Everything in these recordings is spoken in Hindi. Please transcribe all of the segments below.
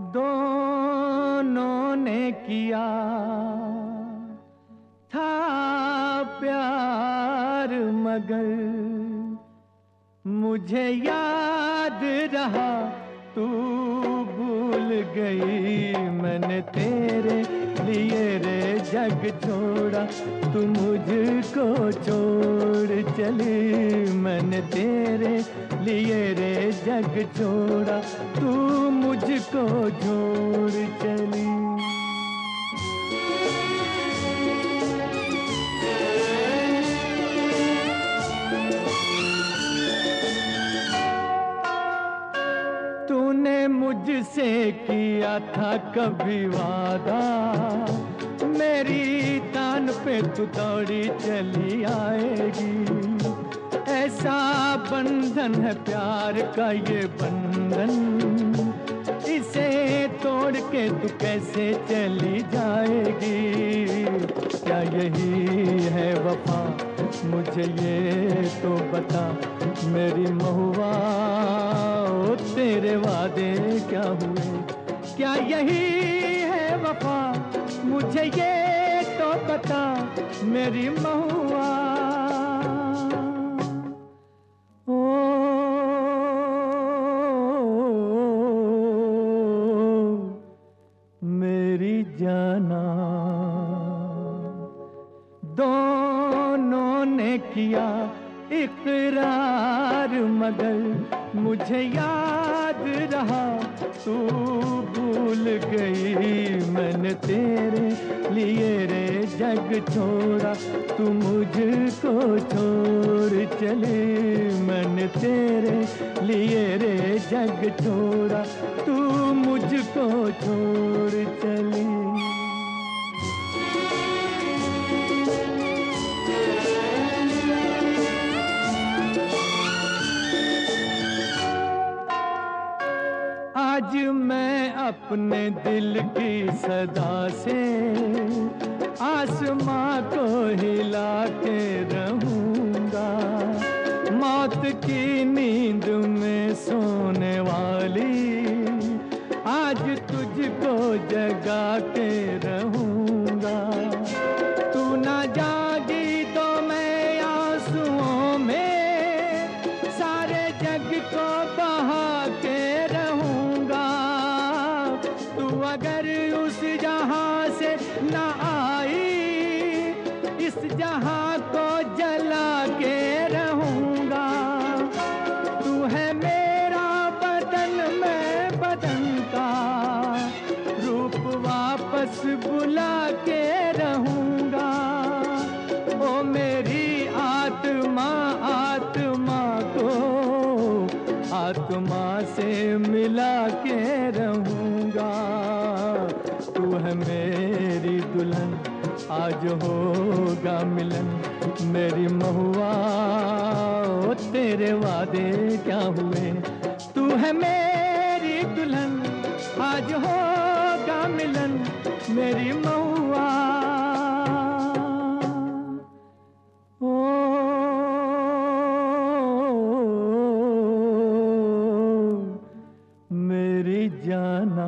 दोनों ने किया था प्यार, मगर मुझे याद रहा तू भूल गई। मैंने तेरे लिए रे जग छोड़ा, तू मुझको छोड़ चली। मैंने तेरे लिए रे जग छोड़ा, तू मुझको छोड़ चली। तूने मुझसे किया था कभी वादा, मेरी तान पे तू दौड़ी चली आएगी। ऐसा बंधन है प्यार का ये बंधन, इसे तोड़ के तू कैसे चली जाएगी। क्या यही है वफा, मुझे ये तो बता मेरी महुआ। ओ तेरे वादे क्या हुए, क्या यही है वफा, मुझे ये तो बता मेरी महुआ। ओ मेरी जाना, दोनों ने किया इकरार, मगर मुझे याद रहा तू भूल गई। मैंने तेरे लिए रे जग छोड़ा, तू मुझको छोड़ चली। मैंने तेरे लिए रे जग छोड़ा, तू मुझको छोड़ चली। आज मैं अपने दिल की सदा से आसमां को हिला के रहूंगा। मौत की नींद में सोने वाली आज तुझको जगा के रहूंगा। तू ना जागी तो मैं आंसुओं में सारे जग को बहा के रहूंगा। तू अगर उस जहां से ना आई, इस जहां को जला के रहूंगा। तू है मेरा बदन, मैं बदन का रूप वापस बुला के रहूंगा। ओ मेरी आत्मा, आत्मा को आत्मा से मिला के रहूंगा। तू है मेरी दुल्हन, आज होगा मिलन मेरी महुआ। ओ तेरे वादे क्या हुए, तू है मेरी दुल्हन, आज होगा मिलन मेरी महुआ। मेरी जाना,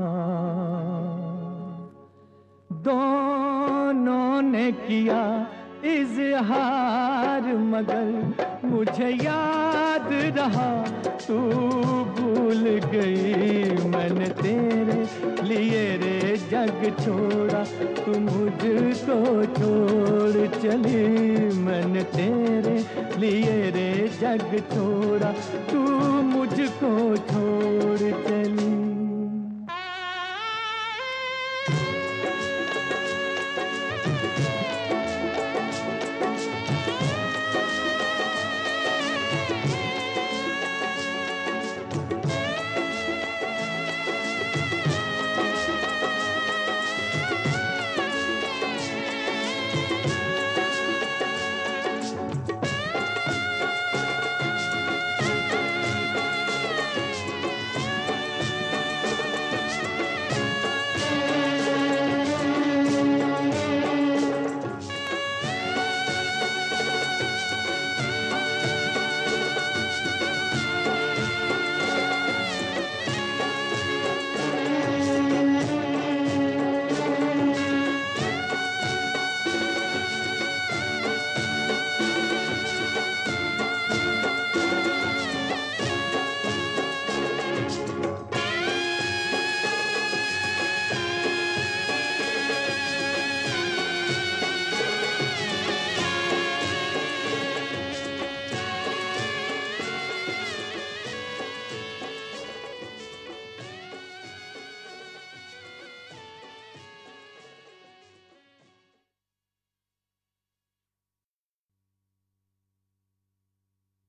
दोनों ने किया इजहार, मगर मुझे याद रहा तू भूल गई। मैंने तेरे लिए रे जग छोड़ा, तू मुझको छोड़ चली। मैंने तेरे लिए रे जग छोड़ा, तू मुझको छोड़ चली।